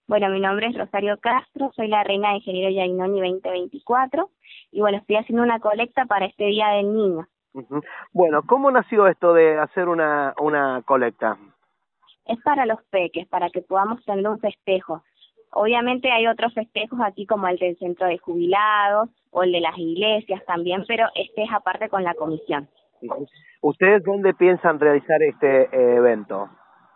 Bueno, mi nombre es Rosario Castro, soy la reina de Ingeniero Yainoni 2024 y bueno, estoy haciendo una colecta para este Día del Niño. Ujú. Bueno, ¿cómo nació esto de hacer una colecta? Es para los peques, para que podamos tener un festejo. Obviamente hay otros festejos aquí como el del centro de jubilados o el de las iglesias también, pero este es aparte con la comisión. Ujú. ¿Ustedes dónde piensan realizar este evento?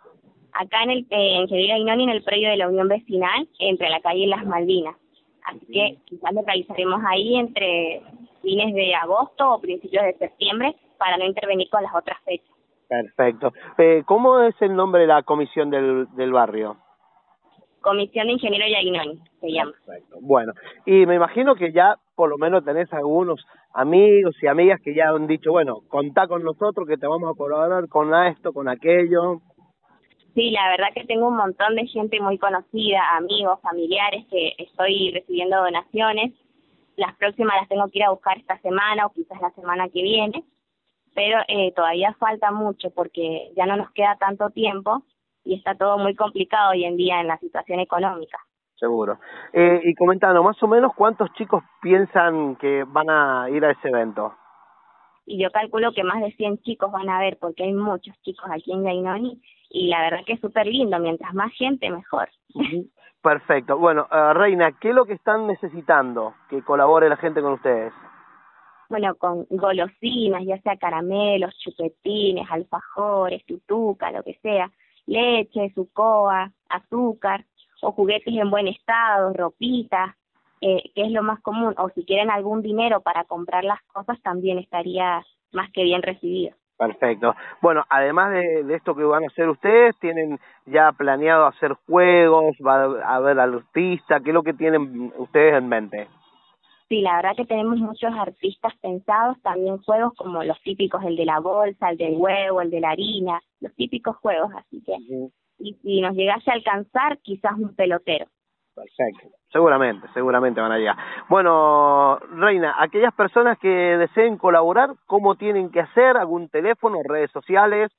Acá en el Ingeniero Yainoni, en el predio de la Unión Vecinal, entre la calle y Las Malvinas. Así que quizás lo realizaremos ahí entre fines de agosto o principios de septiembre para no intervenir con las otras fechas. Perfecto. ¿Cómo es el nombre de la comisión del barrio? Comisión de Ingeniero Yainoni se llama. Perfecto. Bueno, y me imagino que ya por lo menos tenés algunos amigos y amigas que ya han dicho, bueno, contá con nosotros que te vamos a colaborar con esto, con aquello. Sí, la verdad que tengo un montón de gente muy conocida, amigos, familiares, que estoy recibiendo donaciones. Las próximas las tengo que ir a buscar esta semana o quizás la semana que viene, pero todavía falta mucho porque ya no nos queda tanto tiempo y está todo muy complicado hoy en día en la situación económica. Seguro. Y comentando, más o menos, ¿cuántos chicos piensan que van a ir a ese evento? Y yo calculo que más de 100 chicos van a ver porque hay muchos chicos aquí en Yainoni y la verdad que es súper lindo, mientras más gente mejor. Ujú. Perfecto. Bueno, Reina, ¿qué es lo que están necesitando que colabore la gente con ustedes? Bueno, con golosinas, ya sea caramelos, chupetines, alfajores, tutuca, lo que sea, leche, sucoa, azúcar, o juguetes en buen estado, ropita, que es lo más común, o si quieren algún dinero para comprar las cosas, también estaría más que bien recibido. Perfecto. Bueno, además de esto que van a hacer ustedes, ¿tienen ya planeado hacer juegos? ¿Va a haber artistas? ¿Qué es lo que tienen ustedes en mente? Sí, la verdad que tenemos muchos artistas pensados, también juegos como los típicos, el de la bolsa, el del huevo, el de la harina, los típicos juegos, así que, Ujú. y si nos llegase a alcanzar, quizás un pelotero. Perfecto. Seguramente van a llegar. Bueno, Reina, aquellas personas que deseen colaborar, ¿cómo tienen que hacer? ¿Algún teléfono, redes sociales?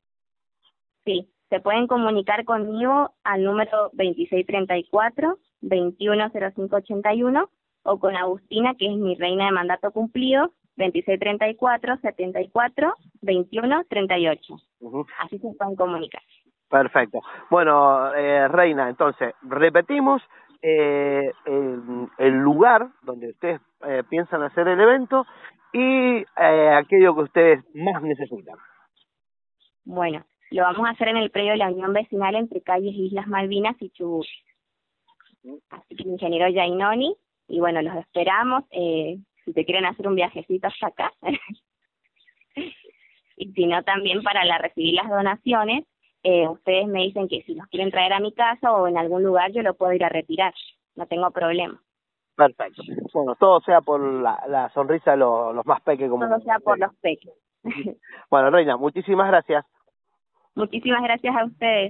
Sí, se pueden comunicar conmigo al número 2634-210581 o con Agustina, que es mi reina de mandato cumplido, 2634-74-2138. Ujú. Así se pueden comunicar. Perfecto. Bueno, Reina, entonces, repetimos el lugar donde ustedes piensan hacer el evento y aquello que ustedes más necesitan. Bueno, lo vamos a hacer en el predio de la Unión Vecinal entre calles Islas Malvinas y Chubut. Así que ingeniero Yainoni, y bueno, los esperamos. Si te quieren hacer un viajecito hasta acá. Y si no, también para recibir las donaciones, ustedes me dicen que si los quieren traer a mi casa o en algún lugar, yo lo puedo ir a retirar, no tengo problema. Perfecto. Bueno, todo sea por la sonrisa de los más pequeños como Todo sea por ustedes. los peques. Bueno, Reina, muchísimas gracias. Muchísimas gracias a ustedes.